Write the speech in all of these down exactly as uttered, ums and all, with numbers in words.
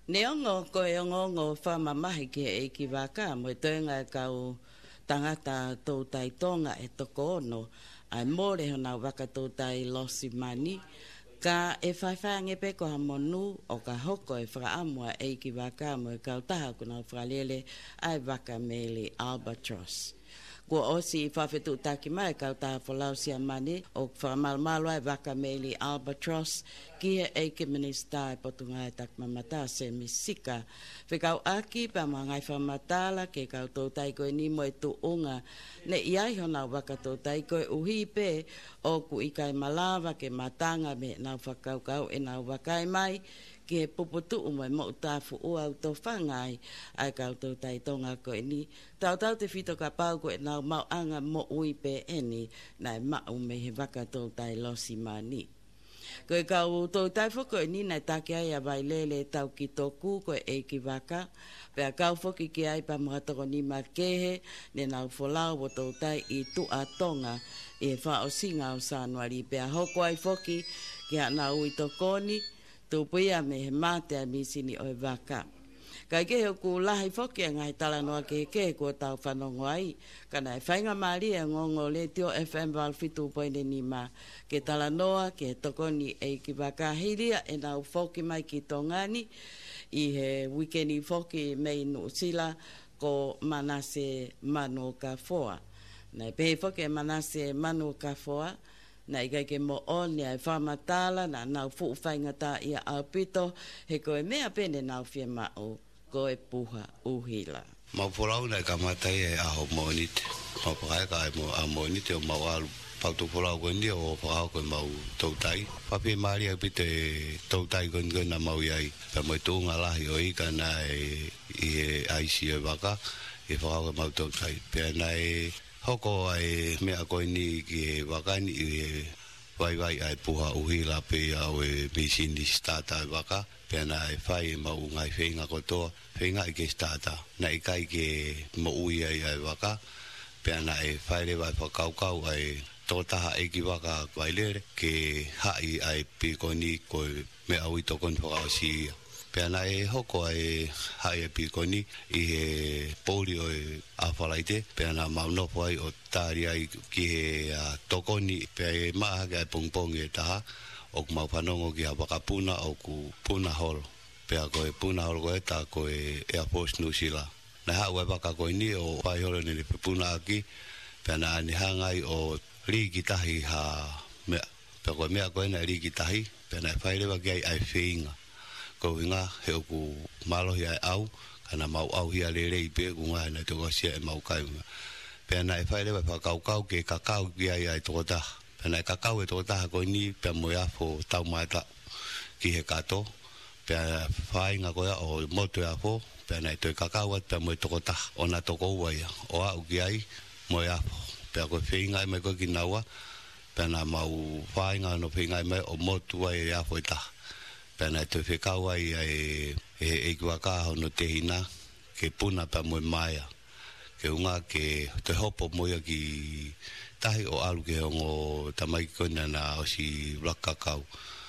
Neongo ko e ngongo whamamahi ki e ki waka mo tōnga kau tangata tō tai tonga e toko ono ai mōre hona waka tō tai losi mani ka e whaiwhange pe ko hamonu o ka hoko e whakaamua e ki waka mo e kau taha kuna whakalele ai waka mele albatross. Kua osi i whawhetu taki mai kau taha whalausia mani o whakamalmalo ai waka mele albatross ki he eike minista e potunga e tak mamata se misika. Whikau aki pa mangai whamatala ke kau tō taiko e nimo e tu unga ne iai hona waka tō taiko e uhi pe o ku ikai malawa ke matanga me nau whakau kau e nau wakai mai ki he puputu umo e mo utafu ua uto whangai ai kau tō taitonga ko e ni. Tau tau te whito ka pau ko e nau mau anga mo ui pe eni na e mau me he waka tō tai losi mani. Ko e kau tō tai whoko e ni nai take ai a vai lele tau ki tōku ko e ki waka. Pea kau whoki ki ai pa mga toko ni markehe ne nau wholau o tō tai i tu a tonga i e wha o singa o sanuari. Pea hoko ai whoki ki a nau i tokoni tūpuia me he mate a misini o e waka. Kai ke heo ku lahi whoki a ngai tala noa ke ke kua tau whanongo ai. Kana e whainga maari e ngongo le tio F M val fitu poine ni ma. Ke tala noa ke tokoni e ki waka hiria e nau whoki mai ki tongani. I he wikeni whoki mei nu sila ko Manase Manu Kafoa. Nei pehe whoki e Manase Manu Kafoa. Na i ke mo oni ai whamatala na nau fu whainga ta ia aupito he koe mea pene nau fia mao koe puha uhila. Mau polau nei ka matai e aho monite. Mau pakai ka e mo a monite o mau alu pautu polau koe ni o pakao koe mau tautai. Papi maari au pite tautai koe koe na mau iai. Pea mo i tūnga lahi o ika na e i aisi e waka e pakao koe mau tautai. Pea na e hoko ai mea koe ni ki wakani i vai vai ai puha uhila pe au e misini stata waka pe na ai fai mau ngai whenga kotoa whenga i ke stata na i kai ke mo ui ai ai waka pe na ai fai le vai whakaukau ai tōtaha e ki waka vai lere ke hai ai pe koe ni koe mea ui tokon whakausia. Pea na e hoko ai hai e pikoni i he pōri o e awhalaite. Pea na maunopo ai o tāri ai ki he uh, tokoni. Pea e maa hake ai pongpongi e taha. O ku mau whanongo ki ha wakapuna o ku puna holo. Pea ko e puna holo ko e ta ko e Air Force New Zealand. Na hau ai waka ko ni o whai holo ni pe puna aki. Pea na ni hangai o riki tahi ha mea. Pea ko e mea ko e na riki tahi. Pea na e whairewa ki ai ai whiinga. Ko inga he oku malohi ai au kana mau au hia lere i pe ku ngai na toko sia e mau kai pe na e whaere wa whakaukau ke kakau ki ai ai toko taha pe na e kakau e toko taha ko ni pe mo ia fo tau maeta ki he kato pe whainga ko ia o moto ia fo pe na e toi kakau at pe mo i toko taha o na toko ua ia o au ki ai mo ia fo pe ko whainga mai ko ki naua pe na mau whainga no whainga mai o moto ia ia fo i taha. Pena te whekau ai e, e, e kuaka hono te hina ke puna pa moe maia. Ke unga ke te hopo moia ki tahi o alu ke hongo tamai kona na o si wakakau.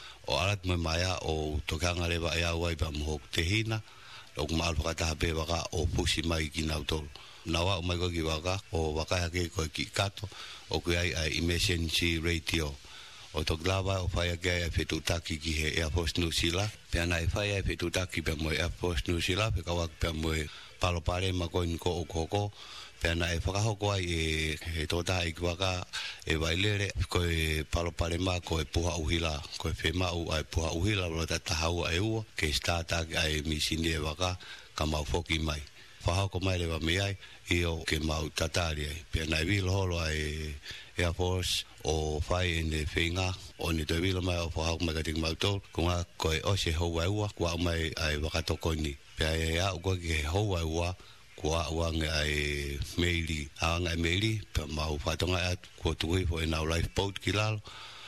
O alat moe maia o tokanga rewa e au ai pa moho te hina. O kuma alu whakataha pe waka o pusi mai ki nautolu. Nawa o mai ko ki waka o wakahake ko ki kato o kui ai ai emergency radio. O tok lava o whaia kia e whetutaki ki he Air Force New Zealand. Pea na e whaia e whetutaki pea moe Air Force New Zealand. Pea kawak pea moe palopare ma koin ko o koko. Pea na e whakahoko ai e he tōtaha i kuaka e wailere. Ko e palopare ma ko e puha uhila. Ko e whemau ai puha uhila wala tatahau ai ua. Ke startaki ai misini e waka ka mau whoki mai. Whahako mai rewa me ai i o ke mau tatari ai. Pea na e wilo holo ai Air Force o whai e ne whinga o ni te wilo mai o whahako mai kating mau tōl ko ngā koe ose hou ai ua kua mai ai wakatokoni. Pea e au koe ki he hou ai ua kua uange ai meili aanga ai meili pea mau whatonga ai kua tuhi fo e nau lifeboat ki lalo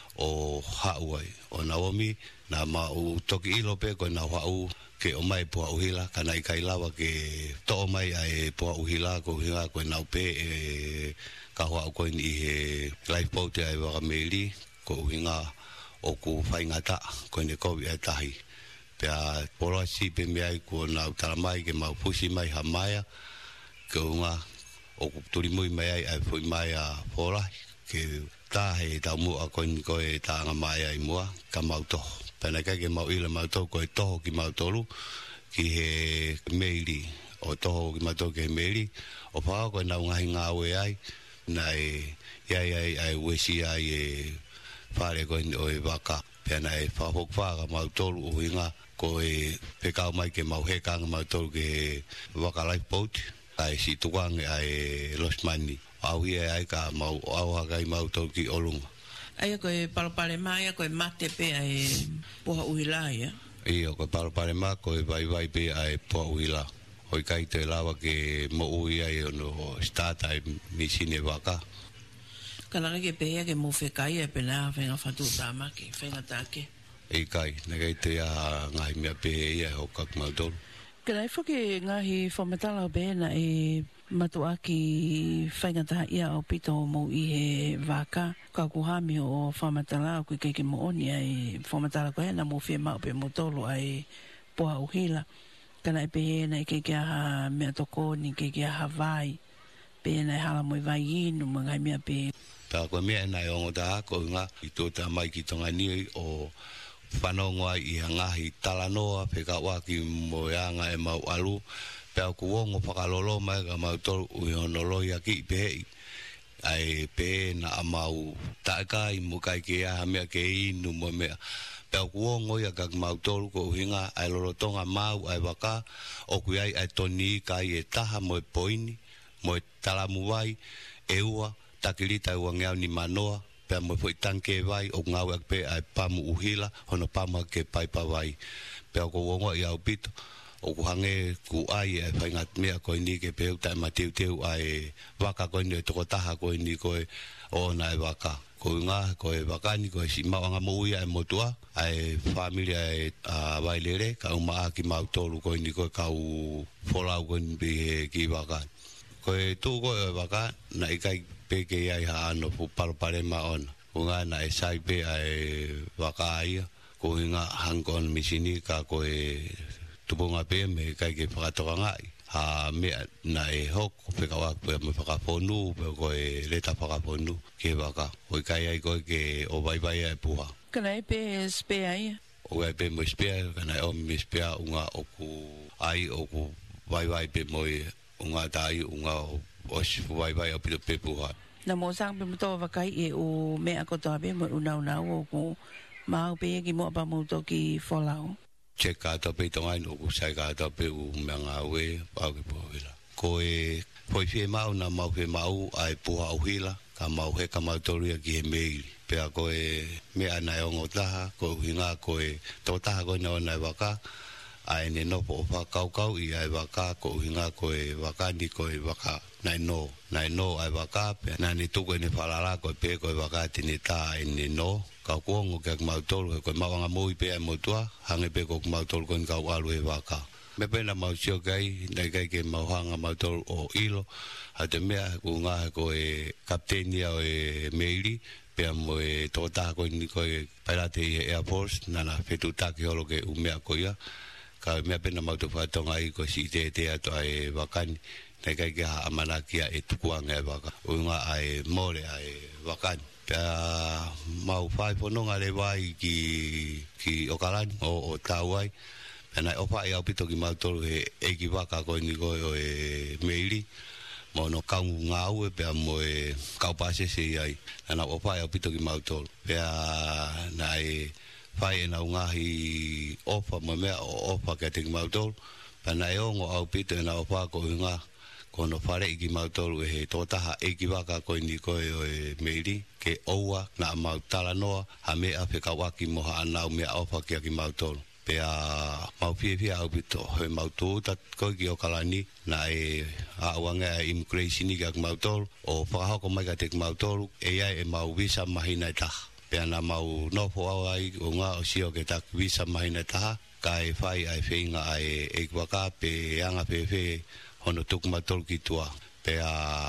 o hau ai o Naomi na mau toki ilo pe koe nau hau ke o mai pua uhila kana i kailawa ke to mai ai pua uhila ko hinga ko nau pe e ka hoa ko ni he lifeboat ai wa meli ko hinga o ku whaingata ko ne ko i tahi Pea pora si pe mea ko na taramai ke mau pusi mai hamaya ke unga o turi mui mai ai ai foi mai a pora ke ta he ta mu a ko ko e ta nga mai ai mua ka mau to pena ka ke mau ile mau to ko e to ki mau tolu ki he meili o to ki mau to ke meili o pa ko na unga hinga we ai nai ai ai ai we si ai e fare ko o e vaka pena e fa hok fa ka mau tolu o hinga ko e pekau mai ke mau he kanga mau tolu ke waka life boat ai si tuang ai los mani au ia ai ka mau au hagai mau tolu ki olunga ai ko e palpale mai ko e mate pe ai poha uhila ia i ko palpale mai ko e vai vai pe ai poha uhila oi kai te lava ke mo ui ai no start ai misine waka kana ke pe ia ke mo fe kai e pena venga fatu tama ke venga take e kai ngai te a ngai me pe ia ho kak mau tolu Kena ifo ke ngahi whamatala o bēna e matua ki whaingata ia o pito mo i he waka. Ka kuhami o whamatala o kui keike mo oni ai whamatala ko hena mo whia mao pe mo tolo ai poha uhila. Kana e pēna i keike aha mea toko ni keike aha vai. Pēna e hala mo i vai inu mga mea pē. Pea koe mea nai ongo ta ko nga i tōta mai ki tonga ni o whanonga i hangahi talanoa peka waki mo yanga e mau alu pea kuongo whakalolo mai ka mau tolu ui honoloi aki i pehei ai pe na a mau taeka i mukai ke aha mea ke inu mo mea pea kuongo i akak mau tolu ko uhinga ai lorotonga mau ai waka o kui ai ai toni kai e taha mo e poini mo e talamu wai e ua takilita ua ngeau ni manoa pea mo foi tanke vai o ngau ak pe ai pamu uhila hono pamu ke pai pa vai pea ko wongo i au pito o ku hange ku ai ai faingat mea ko ni ke pe ta matiu teu ai waka ko ni to taha ko ni ko o na waka ko nga ko e waka ni ko si ma nga mo ia mo tua ai familia e vai lere ka uma ki mau tolu ko ni ko ka u fola ko ni ki waka ko e tu ko waka na ikai pe ke ai ha no pu palo pare ma on unga na e sai pe ai waka ai ko inga hangkon misini ka ko e tubonga pe me kai ke pakato ngai ha me na e hok pe ka wa pe me paka fonu pe ko e leta paka fonu ke waka o kai ai ko ke o vai vai ai puha kana e pe spe ai o ai pe mo spe kana o me spe unga o ku ai o ku vai vai pe mo unga dai unga o si vai vai o pe pe puha na mo sang pe mo to vakai e o me a ko to be mo una una o ko ma pe ki mo ba mo to ki folao cheka to pe to ai no ku sai ka to pe u manga we pa ki po hila ko e foi fie mau na mau fe mau ai pu au hila ka mau he ka mau to ria ki mail pe a ko e me ana o ngota ko hinga ko e to ta ko no na waka ai ne no po fa kau kau i ai waka ko hinga ko e waka ni ko e waka nai no nai no ai waka pe na ni tu ko ni falala ko pe ko waka tini ta ni no ka ko ngo ke mau tol ko mau nga mo pe mo tua hange pe ko mau tol ko ka alu e waka me pe na mau sio kai dai kai ke mau hanga mau tol o ilo ha te mea ko nga ko e kapteni o e meili pe mo e tota ko ni ko e pirate air force na na fe tu ta ki holo ke u mea ko ia ka mea pe na mau to fa tonga i ko si te te ato ai wakani nei kai ke ha amana kia e tukuanga e waka unga ai more ai wakani pea mau fai pononga le wai ki ki okalani o o tauai pena o fai au pito ki mau tolu e e ki waka ko ni ko e meili mo no kau ngau e pea mo e kau pase se ai na o fai au pito ki mau tolu pea na e fai na ngahi ofa mo mea o ofa ke te ki mau tolu pena e ongo au pito na o fa ko nga kono fare i ki mau tolu e he tōtaha e ki waka ko ni ko e meiri ke oua na mau tala noa ha mea whika waki moha anau mea ofa ki a ki mau tolu pea mau pia pia au pito he mau tūta ko ki o kalani na e aawanga e immigration i ki a ki mau tolu o whakahoko mai ka te ki mau tolu e ai e mau visa mahina e taha pea na mau nofo au ai o ngā o sio ke tak visa mahina e taha ka e whai ai whinga ai e ki waka pe anga pe whi hono tuku matol ki tua pe a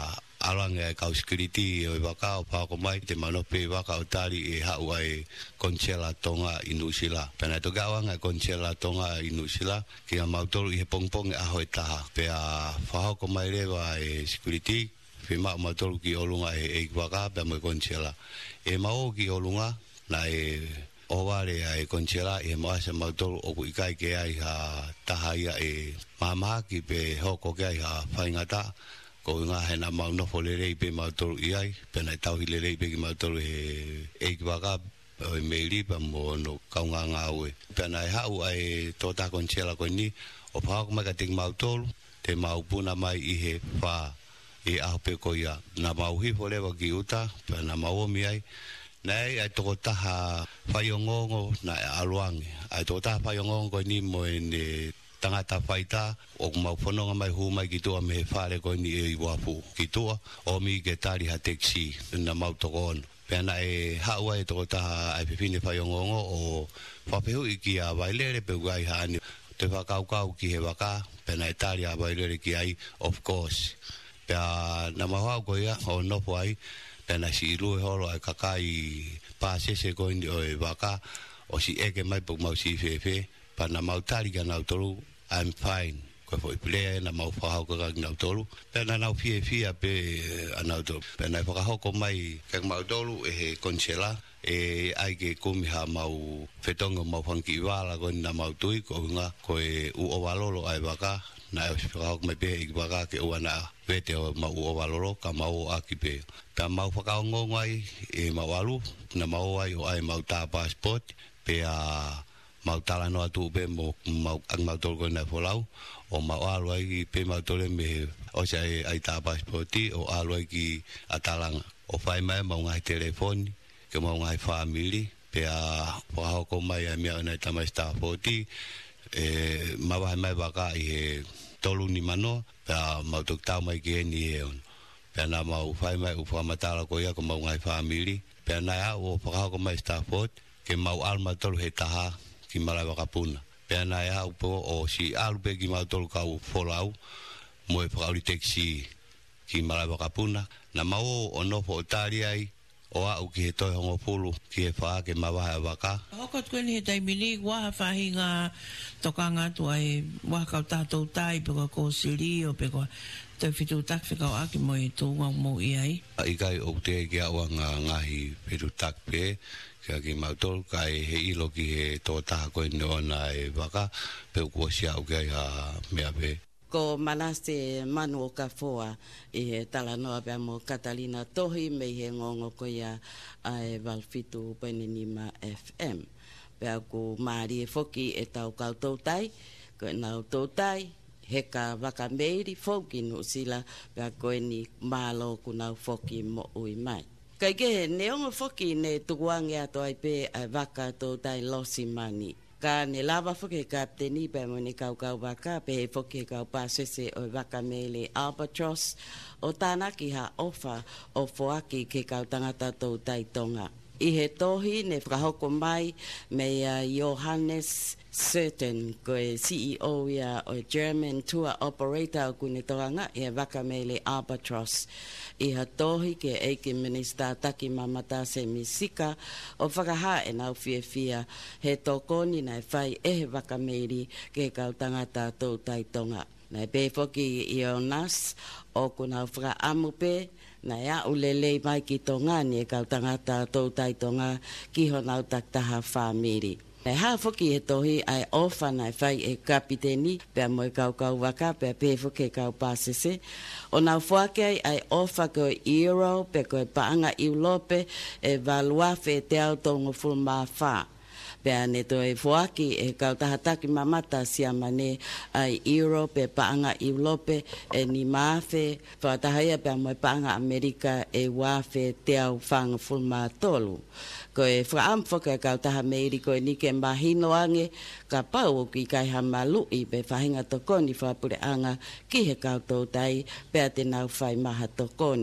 alang e kau security o waka o pa ko mai te mano pe waka o tali e ha uai Conchela Tonga inusila pena to gawa nga Conchela Tonga inusila ki a mautolu i pongpong a hoi taha pe a fa ko mai le wa e security pe ma mautolu ki olunga e e waka pe mo Conchela e mau ki olunga na e o ware ai Conchela e mo asa mautolu o ku ikai ke ai ha taha ia e mama ki pe hoko ke ai ha faingata ko nga hena mau no folere pe mautolu iai pe na tau hilere pe ki mautolu e e waka o meiri pa mo no kaunga nga ue pe na ha u ai tota Conchela ko ni o pa ko ma ka ting mautolu te mau puna mai i he fa e a pe ko ia na mau hi fole wa ki uta pe na mau mi ai nei ai to ta ha fa yongo na aluang ai to ta fa yongo ko ni mo ni tangata faita o mau fononga mai hu mai ki tua me fare ko ni e wafu ki tua o mi ke tari ha taxi na mau to kon pena e hawa e to ta ai pipine fa yongo o fa peu ki a bailere pe gai ha ni te fa kau kau ki he waka pena e tari a bailere ki ai of course pe na mau ko ia o no foi pena si lu holo ai kakai pa se se ko ni o e waka o si e ke mai po mau si fe fe pa na mau tari ga na tolu I'm fine ko foi play na mau fa ko ga na tolu pe na na fie fie pe ana to pe na fa ko mai ka mau tolu e Conchela e ai ke kumi ha mau fetongo mau fanki wala ko na mau tui ko nga ko e u o valolo ai baka na e fa ko mai pe i baka ke o na vete o mau o valolo ka mau aki pe ka mau fa ka ngo ngai e mau alu na mau ai o ai mau ta passport pe a mau tala no atu pe mo mau ang mau tol ko na folau o mau alu ai pe mau tole me o sai ai ta passporti o alu ai ki atalang o fai mai mau ngai telefoni ke mau ngai family pe a wa ko mai a mia na ta mai sta foti e ma vai mai baka i tolu ni mano pe mau tok ta mai ke ni e pe na mau fai mai u fa matala ko ia ko mau ngai family pe na ya o fa ko mai sta fot ke mau alma tolu he taha ki mala wakapuna pe na ya upo o si albe ki mau tolu kau folau mo e fa taxi ki mala wakapuna na mau o no fo tari ai o a u ki to hongo pulu ki e fa ke ma wa waka o ko twen he dai mini wa fa hinga tokanga tu ai wa ka ta to tai pe ko siri o pe ko te fitu tak fe ka a ki mo i tu wa mo i ai ai kai o te ki a wa nga ngahi fitu tak pe ka ki ma tol kai he ilo ki he to ta ko no na e waka pe ko sia o ke ha me ave ko manaste manu o ka foa e tala noa pe mo Catalina tohi me he ngongo ko ia ai valfitu penenima F M pe ko mari e foki e tau kau tautai ko na tautai he ka waka meiri foki no sila pe ko ni malo ku na foki mo ui mai kai ke neongo foki ne tuange ato ai pe ai waka tautai losi mani ka ne lava foke kapteni pe mo ni kau kau waka pe foke kau pasese o waka mele albatross o tanaki ha ofa o foaki ke kau tangata tau taitonga i he tohi ne whakahoko mai me uh, Johannes Certain ko e C E O ia o German tour operator o kune toanga i he waka mele albatross i ha tohi ke eike minister taki mamata se misika o whakaha e nau fia fia he tokoni na e whai e he waka meri ke kau tangata tau taitonga na e pefoki i o nas o kuna whaka amupe na ia ulele mai ki tonga ni e kau tangata tau taitonga ki ho nau taktaha whamiri. Nei haa foki he tohi ai ofa na e whai e kapiteni pia mo e kau kau waka pia pe foki e kau pasese. O nau fuake ai ofa ko euro pe ko e paanga iulope e valuafe e te au tongo fulma wha. Pea ne to e fuaki e kau tahataki mamata siamane ai Europe e paanga Iulope e ni maafe whaatahaya pea mo e paanga Amerika e wafe te au whanga fulma tolu. Ko e whaamfoka kau taha meiri ko e nike mahino ange ka pau o ki kai hamalu i pe whahinga tokoni whapure anga ki he kau tōtai pea te nau whai maha tokoni.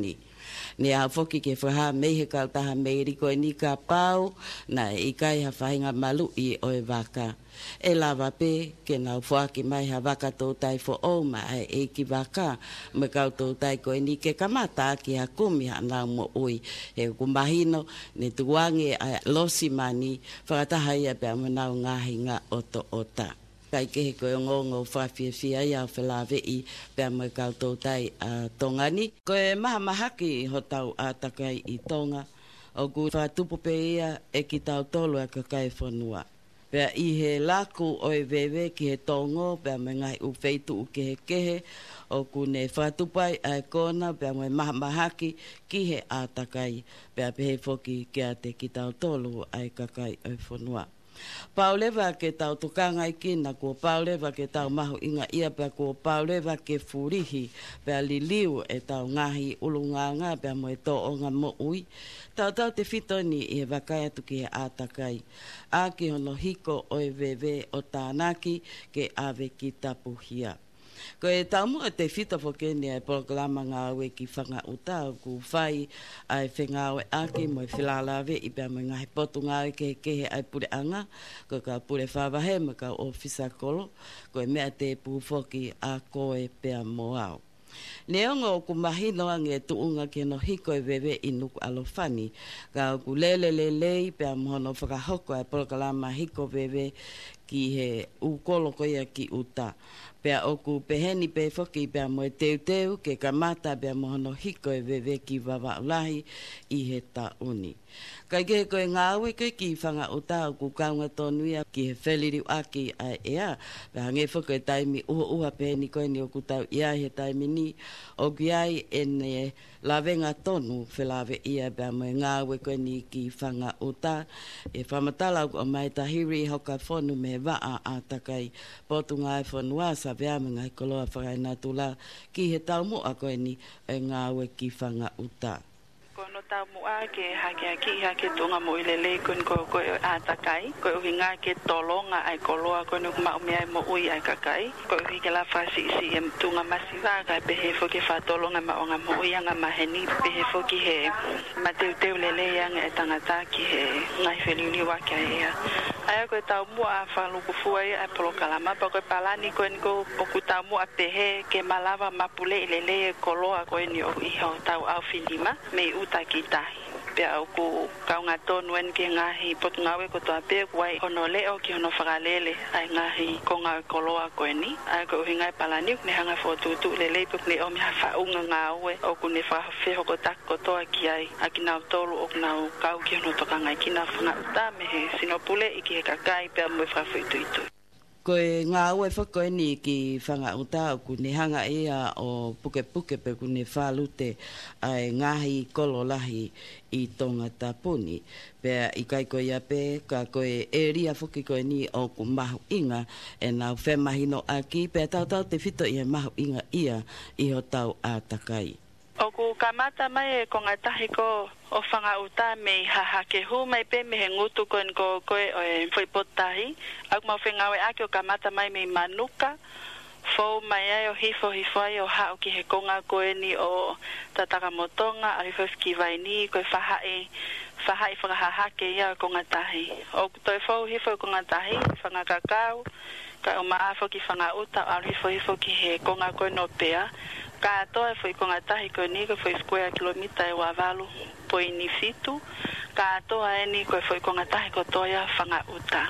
Ne a foki ke whaha mei he kautaha mei riko e ni ka pau na i kai ha whahinga malu i o e waka. E lawa pe ke nau whaaki mai ha waka tō tai fo o ma ai e ki waka me kau tō tai ko e ni ke kamata ki ha kumi ha nau mo ui he kumahino ne tuange a losi mani whakataha ia pe amo nau ngahi ngā oto ota. Kai ke he koe ngongo whawhia whia ia o whelawe i pe amo e kau tō tai a tongani. Koe maha mahaki ho tau a takai i tonga o ku whatupu pe ia e ki tau tolu a kakai whanua. Pea i he laku o e wewe ki he tongo, pea me ngai u feitu u kehe kehe, o ku ne whatupai a e kona, pea me maha mahaki ki he ātakai, pea pehe foki ke a te ki tau tolu a e kakai o e whanua. Paulewa ke tau tukanga i kina, kua paulewa ke tau mahu inga ia, pea kua paulewa ke furihi, pea liliu e tau ngahi ulunganga, pea mo e tō o ngā mo ui. Tau tau te whitoni i he wakai atu ki he ātakai. A ki hono hiko o e wewe o tānaki ke awe ki tapuhia. Ko e tau mua te whita whokene e programa ngā aue ki whanga uta ku whai ai whenga aue ake mo e whilalawe i pia mo ngahe potu ngā aue ke kehe ai pure anga ko ka pure whawahe mo ka ofisa kolo ko e mea te pūwhoki a koe pia mo au. Ne ongo o ku mahino ange tuunga ke no hiko e wewe i nuku alofani ka ku lele le lei pia mohono whakahoko e programa hiko wewe ki he ukolo ko ia ki uta. Pea oku peheni pe foki pea mo e teu teu ke kamata pea mohono hiko e wewe ki wawa ulahi i he tauni. Kai ke koe ngā aue koe ki whanga uta o ku kaunga tonuia ki he wheliriu aki a ea. Pea hange whako e taimi uha uha peheni koe ni o ku tau ia he taimi ni o ki ai e ne lawenga tonu whelawe ia pea mo e ngā aue koe ni ki whanga uta. E whamatala o mai tahiri hoka whonu me waa a takai potu ngā e whanua sa pea me ngai koloa whakaina tula ki he tau mua koe ni e ngā aue ki whanga uta. Kono tau mua ke hake haki hake tunga mo ilele kun ko ko atakai ko hinga ke tolonga ai koloa ko no ma me mo ui ai kakai ko hike la fasi si em tunga masiva ka pe he foke fa tolonga ma onga mo ui nga maheni pe he foke he mateu teu lele yang e tangata ki he ngai feliuni wa ka ia ai ko tau mua fa lu ku fuai ai polo kalama pa ko palani ko ko ku tau mua pe he ke malava mapule ilele koloa ko ni o i ho tau au finima me takitahi pea o ku kaunga tonu en ke ngahi pot ngawe ko toa pe kuai hono leo ki hono whakalele ai ngahi ko ngawe koloa koe ni ai ko hingai palani ne hanga fotutu lele puk ne o mi hafa unga ngawe o ku ne whawheho ko tak ko toa ki ai a ki nau tolu o nau kau ki hono toka ngai ki nau whanga uta me he sinopule i ki he kakai pea mwe whawhitu itu. Koe ngā ue whako ni ki whanga uta o ku ne hanga ia o puke puke pe ku ne whalute ai ngahi kololahi i tonga tapuni. Pea i kai koe ia pe ka koe e ria whuki koe ni o ku mahu inga e nau whemahino aki pea tau tau te whito i he mahu inga ia i ho tau ātakai. O ku kamata mai e ko ngatahi ko o whanga uta me haha ke hu mai pe me he ngutu ko ko koe o e whaipotahi. Aku mau whengawe ake o kamata mai me manuka. Fou mai ai o hifo hifo ai o hao ki he konga koe ni o tatakamotonga arifoski vai ni koe whahai whahai whakahaha ke ia o ngatahi. O toi fou hifo ko ngatahi whanga kakao ka o maafo ki whanga uta arifo hifo ki he konga koe no pea. Ka toa foi ko ngatahi ko ni ko foi square kilomita e wavalu po inifitu ka toa e ni ko foi ko ngatahi ko toa whanga uta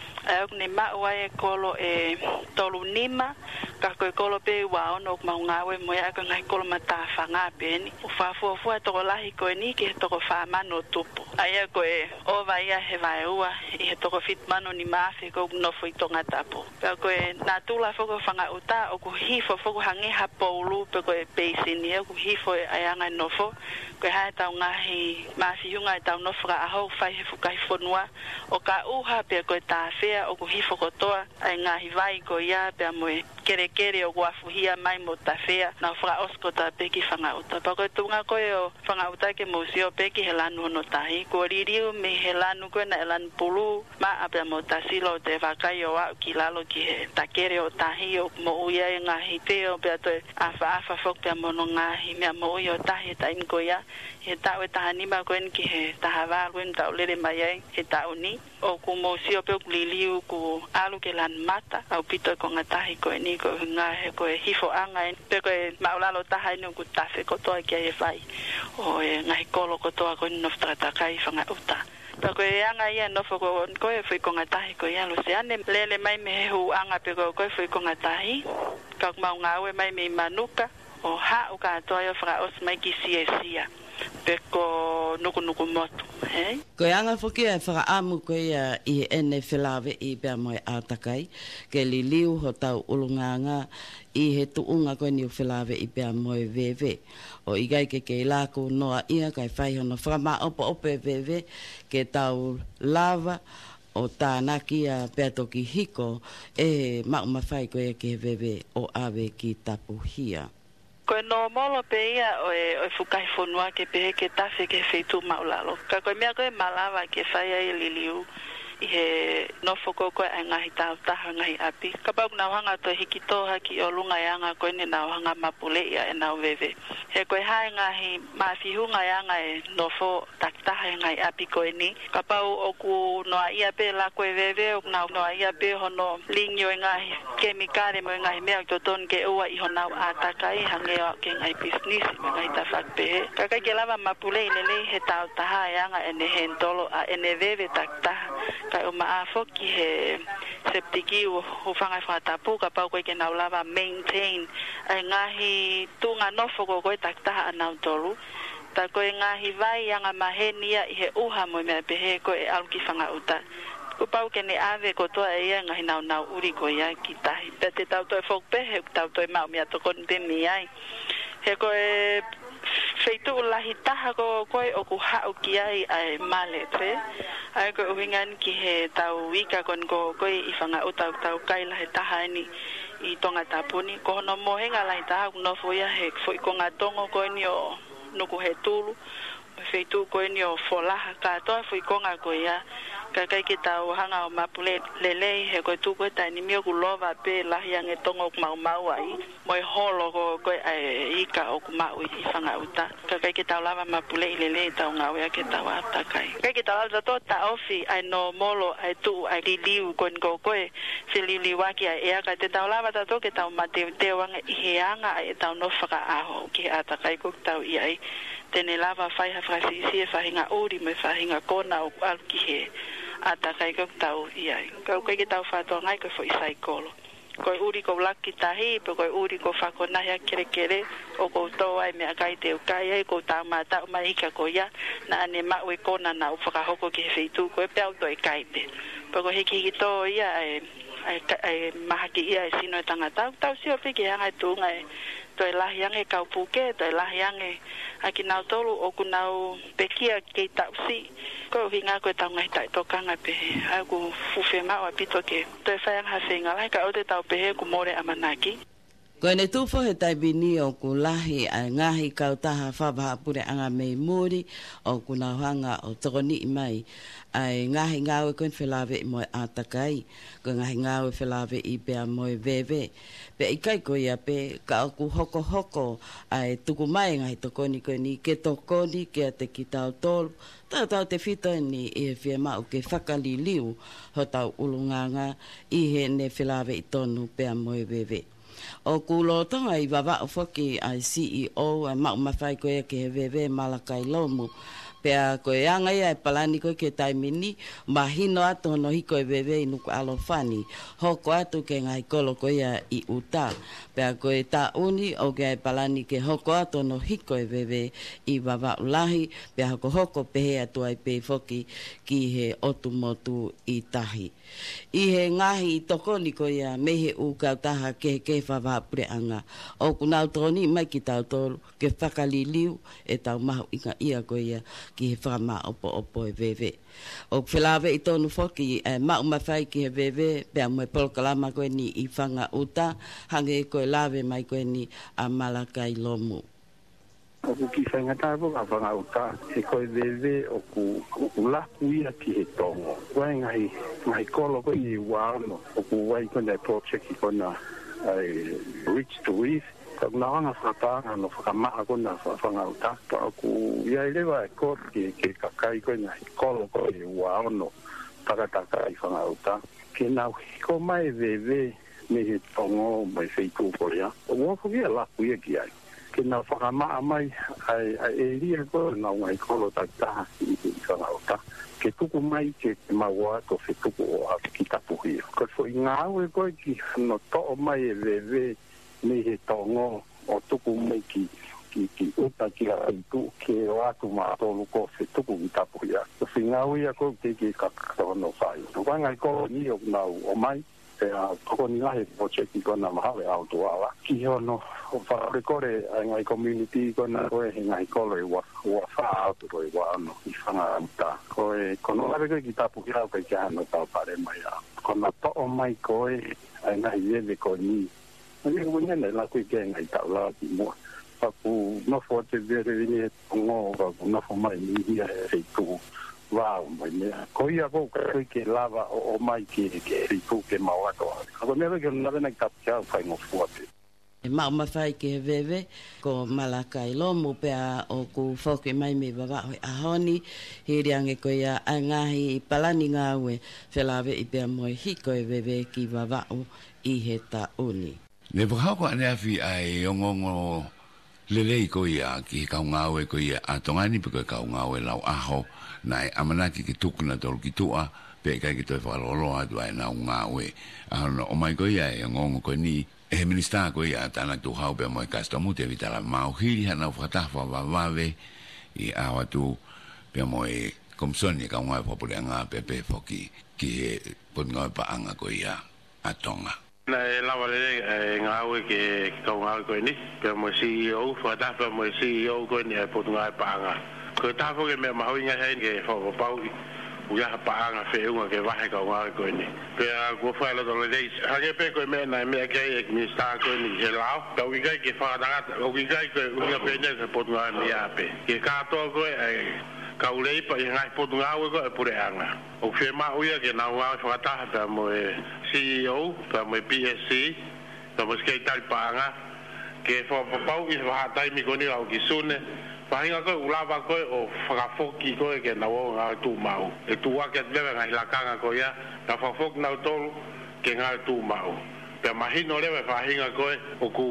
e ne ma e kolo e tolu nima ka ko kolo pe wa ono ma ngawe mo ya ka ngai kolo mata whanga pe ni u fa fu fu to lahi ko ni ke to ko fa mano tupu ai ko e o vai a he vai ua i he to ko fit mano ni ma fe ko no foi to ngatapo ka ko e na tula fo ko whanga uta o ku hifo fo ko hange ha polu pe ko e peisi ni ku hifo ai anga no fo ko ha ta ngahi ma fi hunga ta no fra a ho fai he fu kai fonua o ka uha pe ko ta fe o ku hifo ko toa ai ngahi vai ko ia pe mo kere kere kere o guafuhia mai mo tafea na fra oskota peki fanga uta pa ko tunga ko yo fanga uta ke museo peki helanu no tahi ko ririu me helanu ko na elan pulu ma apa mo tasilo te vakayo wa kilalo ki takere o tahi o mo uya nga hiteo pe to afa afa fok pe mo nga hi me mo yo tahi ta in ko ya he ta we ta ni ba ko en ki he ta hava ko en ta le mai he ta uni o ku museo pe liliu ku alu ke lan mata au pito ko ngatahi ko ni ko nga he ko hifo anga pe ko maulalo tahi no ku tafe ko to ke e fai o ngai kolo ko to ko no trata kai fanga uta pa ko anga ia no fo ko ko e foi ko ngatahi ko ia lo se ane lele mai me hu anga pe ko ko foi ko ngatahi ka ma nga we mai me manuka o ha o ka to yo fra os mai ki sia pe ko nuku nuku motu he ko anga foki e fra amu ko ia i ene felave i pe mo atakai ke liliu ho tau ulunganga i he tuunga ko ni felave i pe mo veve o igai ke ke la ko noa ia kai fai hono fra ma opo ope veve ke tau lava o tāna kia peatoki hiko e ma ma fai ko e ke veve o ave ki tapuhia. Ko no molo pe ia o e o fukai fonua ke pe ke tafe ke feitu maulalo. Ka ko mea ko e malava ke fai ai liliu i he no foko ko e ngahi tau taha ngahi api. Ka pau na wanga to hikito haki o lunga yanga ko ni na wanga mapule ia e na veve. He ko e hai ngahi mawhihunga yanga e no fo taktaha ngahi api ko ni. Ka pau o ku noa ia pe la ko e veve o na noa ia pe hono lingyo e ngahi kemikare mo e ngahi mea to ton ke ua i hona atakai hange o ke ngahi business me ngahi tafak pe. Ka kai ke lava mapule i lele he tau taha yanga e ne hentolo a e ne veve taktaha. Kai o maafo ki he septiki o hufanga whatapu ka pau koe ke naulava maintain ai ngahi tunga nofo ko koe taktaha anau tolu ta koe ngahi vai anga mahenia i he uha mo mea pehe koe aluki whanga uta ko pau ke ne ave ko toa e ia ngahi nau nau uri ko ia ki tahi pe te tau toi fok pehe tau toi mau mea tokon pe mi ai he koe feitu ulahi taha ko koe o ku hau ki ai ai maletre ai ko wingan ki he tau wika kon ko koe i whanga utau tau kaila he taha ni i tonga tapuni ko no mohenga lai taha no foia he foi ko ngā tongo koe ni o nuku he tulu feitu koe ni o folaha ka toa foi ko ngā koe ia ka kai ki tau hanga o mapule lelei he koe tu koe tai ni mio ku lova pe lahi ange tongo ku mau mau ai moi holo ko koe ai ika o ku mau i whanga uta ka kai ki tau lava mapule i lelei tau ngau ea ke tau atakai kai ki tau alza to ta ofi ai no molo ai tu ai li liu koe ko koe se li li waki ai ea ka te tau lava tato ke tau mate te wanga i he anga ai tau no whaka aho ki atakai ko tau i ai tene lava whai ha whasisi e whahinga uri me whahinga kona o alki he atakai ko tau iai ko ko ki tau fato ngai ko foi saikolo ko uri ko laki tahi pe ko uri ko fa ko na ya kere kere o ko to ai me akai te kai ai ko ta mata mai ka ko ya na ne ma we ko na na u fa hoko ki feitu ko pe auto e kai te pe ko hiki ki to ia ai ai mahaki ia sino tanga tau tau si o pe ki anga tu ngai to la yang e kau puke to la yang e aki nau tolu o ku nau pekia ke tau si ko hinga ko tau ngai tai to kanga pe aku fufe ma wa pito ke to e fa ha singa lai ka o te tau pe ku more amanaki ko ne tufo he tai bini o ku lahi a ngahi kau taha whabaha pure anga mei muri o ku na hanga o tokoni mai ai ngahi ngawe koen whelave i moe atakai ko ngahi ngawe whelave i pea moe veve pe i kai ko ia pe ka o ku hoko hoko ai tuku mai ngahi tokoni koeni ke tokoni ke a te ki tau tolu tau tau te whito ni i he whia mau ke whakali liu ho tau ulunganga i he ne whelave i tonu pea moe veve o kulo tonga i wawa o whoki ai C E O ai mau mawhai koe ke he veve malakai lomu pea koe anga ia e palani koe ke taimini mahino atu hono hiko e veve i nuku alofani hoko atu ke ngai kolo koe ia i uta pea koe ta uni o ke ai palani ke hoko atu hono hiko e veve i wawa ulahi pea hoko hoko pehe atu ai pe whoki ki he otu motu i tahi i he ngahi i tokoni ko ia mehe u kau taha ke ke whawa pure anga o kunau toni mai ki tau tolu ke whakaliliu e tau mahu inga ia ko ia ki he whama opo opo e vewe. O whilawe i tonu whoki, e mau mawhai ki he vewe, pia moe polkalama koe ni i whanga uta, hange koe lawe mai koe ni a Malakai Lomu. O ku ki whainga tāpo ka whanga uta, e koe vewe o ku ulaku ia ki he tongo. Wai ngai, ngai kolo koe i wāno, o ku wai koe nei project i kona Reach to Reef, ka ngawanga whakapanga no whakamaa kona whanga uta. Pa ku iai lewa e kore ki ke kakai koe ngai kolo koe i wāno, takataka i whanga uta. Ke nau hiko mai vewe me he tongo mai wheiku korea. O wako kia laku ia ki ai. Ke nau whakamaa mai ai e ria koe nau ngai kolo takitaha i whanga uta. Ke tuku mai ke maua ko fe tuku o a ki tapuhia. Ko fo i ngāwe koe ki no to'o mai e vewe me he tongo o tuku mai ki ki ki uta ki a itu ke o atu mātolu ko fe tuku ki tapuhia. Ko fi ngāwe ia koe ke ke kakatono whai. No wanga i kolo ni o nau o mai e a toko ni ngahe po cheki kona mahawe au tuawa. Ki hono o whaare kore a ngai community kona koe he ngai kolo e wa wha autu koe wa ano i whanga uta. Koe kono lawe koe ki tapu ki au kai kia hano tau pare mai a. Kona to'o mai koe a ngai yewe koe ni. Ngai koe nene la koe kia ngai tau la ki mua. Paku nofo te vere vini e tongo paku nofo mai ni hia e reitu. Wow, mai mea. Ko ia ko kai ke lava o, o mai ke ke riku ke mauato. Ko mea ke na vena ka ka fai no fuate. E mau mawhai ke he vewe, ko Malakai Lomu pea o ku whoke mai me wawa hoi ahoni, he riange ko ia angahi i palani ngāwe, whelawe i pea moe hiko e vewe ki wawau i he tauni. Ne whakako ane awhi ai ongongo lelei ko ia ki he kau ngāwe ko ia a tongani pe koe kau ngāwe lau aho, nai amanaki ki tukuna tolu ki tua, pe kai ki toi whakaloloa tu ai nau ngāwe. Ahono, o mai ko ia e ongongo ko ni, e he minista ko ia tāna tu hau pe moe kastomu te vitala mauhiri hana whakatahwa wawawe i awa tu pe moe komsoni ka ngai popule ngā pe pe foki ki he pun ngai pa anga ko ia atonga. Na e lawa le e ngā ue ke kau ngā koe ni, pe moe C E O, whakatahwa moe C E O koe ni e pun ngai pa anga. Ko tāwho ke mea mahui ngā hei ke whakapau uiaha paanga wheunga ke wahe kau ngā koe ni. Pea kua whaela tole reis. Hake pe koe mea nai mea kei e minista koe ni he lao. Kau ki kai ke whakatangata, kau ki kai koe unga pene ke potu ngā ni ape. Ke kātoa koe e kau reipa i ngai potu ngā ue koe e pure anga. O whe maa uia ke nau ngā whakataha pea moe C E O, pea moe P S C, pea moe skei tari paanga. Ke whakapau i whakataimi koe ni au ki sune. Pahinga koe ulawa koe o whakafoki koe ke na o ngā tū mau. E tū wake lewe ngā hilakanga koe ia, na whakafoki nau tolu ke ngā tū mau. Pea mahino lewe pahinga koe o ku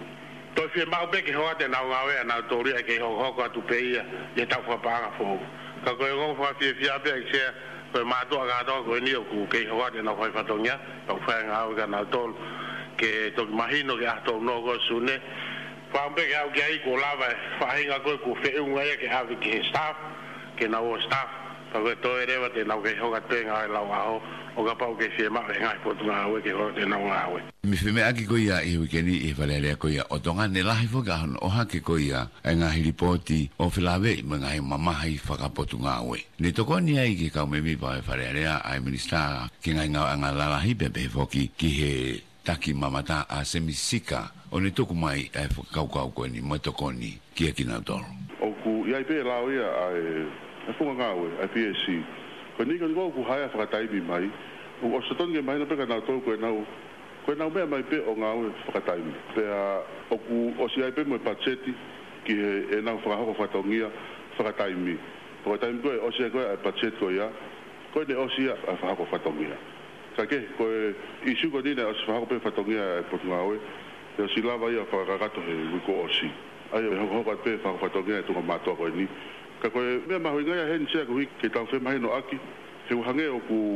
toi whie mau pe ke hoa te nau ngā wea nau tolu ia ke hoko hoko atu pe ia, i tau whapanga fōu. Ka koe ngongo whakawhia whia pe ke sea, koe mātua kātoa koe ni o ku ke hoa te nau whai whatongia, pau whai ngā wea nau tolu ke toki mahino ke ato no koe sune. Whampe ke au ki ai ko lawa whahinga koe ku whiunga ia ke hawi ki he staff, ke nau o staff, pa koe toe rewa te nau ke hoka tue ngā lau aho, o ka pau ke whie maa e ngai potu ngā aue ke hoka te nau ngā aue. Mi whime aki ko ia i wikeni i whalelea ko ia o tonga ne lahi whaka hon o hake ko ia e ngā hiripoti o whilawe i mga he mamahai whakapotu ngā aue. Ne toko ni ai ki kau me mi pa e whalelea ai minista ki ngai ngā anga lalahi pepe whoki ki he taki mamata a semisika o ne toku mai e whakaukau koe ni mai toko ni kia ki nau toro. O ku iai pe lao ia ai e whunga ngāwe ai P S C. Ko ni ka ngau ku haia whakataimi mai. O o satonge mai na peka nau toro koe nau koe nau mea mai pe o ngāwe whakataimi. Pea o ku o si ai pe mo pacheti ki he e nau whakahoko whatongia whakataimi. Whakataimi koe o si ai koe ai pacheti koe ia. Koe ne o si ai whakahoko whatongia. Kake, koe isu ko nina o si whako pe whatongia e potu ngāwe, e o si lava ia whakakato he wiko o si. Ai o hoko hoko at pe whako whatongia e tunga mātua koe ni. Ka koe mea mahui ngai a hen sea kuhi ke tau whe mahi no aki, he uhange o ku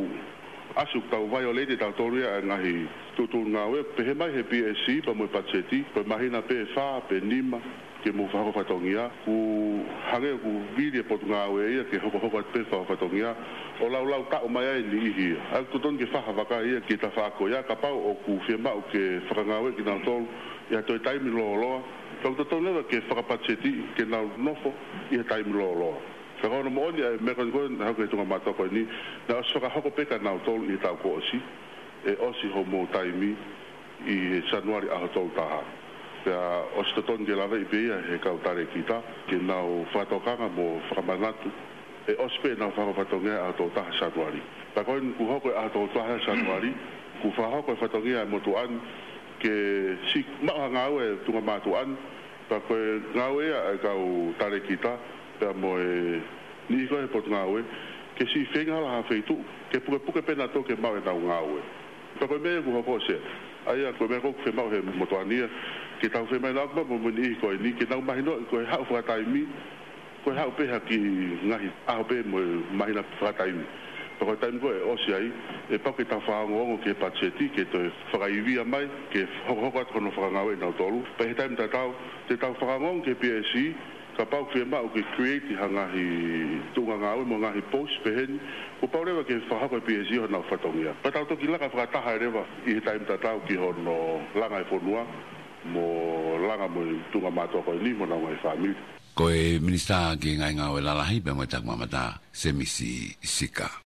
asuk tau violate tau toria e ngahi tutu ngāwe, pe he mai he P S C, pa moe pacheti, koe mahina pe wha, pe nima, ke mo whako whatongia, ku hange ku viri e potu ngāwe ia ke hoko hoko at pe whako whatongia, o lau lau tau mai ai ni ihi. Ai tuton ke whaha waka ia ki ta whako ia, ka pau o ku whiemau ke whakangawe ki nau tolu, ia toi taimi loo loa. Kau tuton lewa ke whakapacheti ke nau nofo, ia taimi loo loa. Whakaona mo oni ai me kon kon hau ke tunga matoko ni na o soka hoko peka na o tolu i tau ko osi e osi ho mo taimi i Januari a ho tolu taha. Pea o stoton ke lava i peia he kau tare kita ke nau whatokanga mo whakamanatu e ospe nau whakapatongia a ho tolu taha Januari. Pa koin ku hoko a ho tolu taha Januari ku whahoko e whatongia mo tuan ke si maa ngau e tunga matuan pa koe ngau ea e kau tare kita pea mo e ni koe pot ngau e ke si whenga la ha wheitu ke puke puke pena to ke mau e nau ngau e pa koe mea ku hoko se aia koe mea koku whemau he motuania ke tau whemai lau ma mo muni koe ni ke nau mahino koe hau whakataimi koe hau peha ki ngahi aho pe mo mahina whakataimi pa koe taimi koe osi ai e pau ke tau whaangongo ke pacheti ke te whakaivia mai ke hoko hoko atu kono whakangau e nau tolu pa he taimi tatau te tau whakangongo ke P S I ka pau ke mau ke create hangahi tunga ngau mo ngahi post pehen ko pau rewa ke whahako e P S I ho nau whatongia pa tau toki laka whakataha rewa i he taimi tatau ki hono langa e whonua mo langa mo tunga matoko ni mo nau ngai whamiri ko e minista ki ngai ngau e lalahi pe mo tak mamata semisi sika